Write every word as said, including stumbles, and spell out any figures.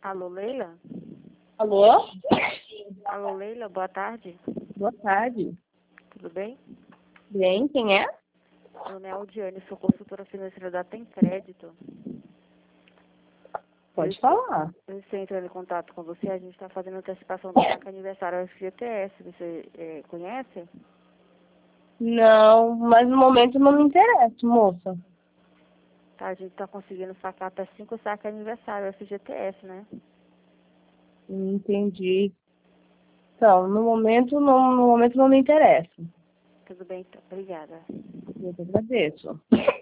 Alô, Leila? Alô? Alô, Leila, boa tarde. Boa tarde. Tudo bem? Bem, quem é? Meu nome é Aldiane, sou consultora financeira da Tem Crédito. Pode falar. Eu estou entrando em contato com você, a gente está fazendo antecipação do saque aniversário F G T S. Você é, conhece? Não, mas no momento não me interessa, moça. Tá, a gente está conseguindo sacar até cinco saques aniversário F G T S, né? Entendi. Então, no momento não, no momento não me interessa. Tudo bem, então. Obrigada. Eu que agradeço.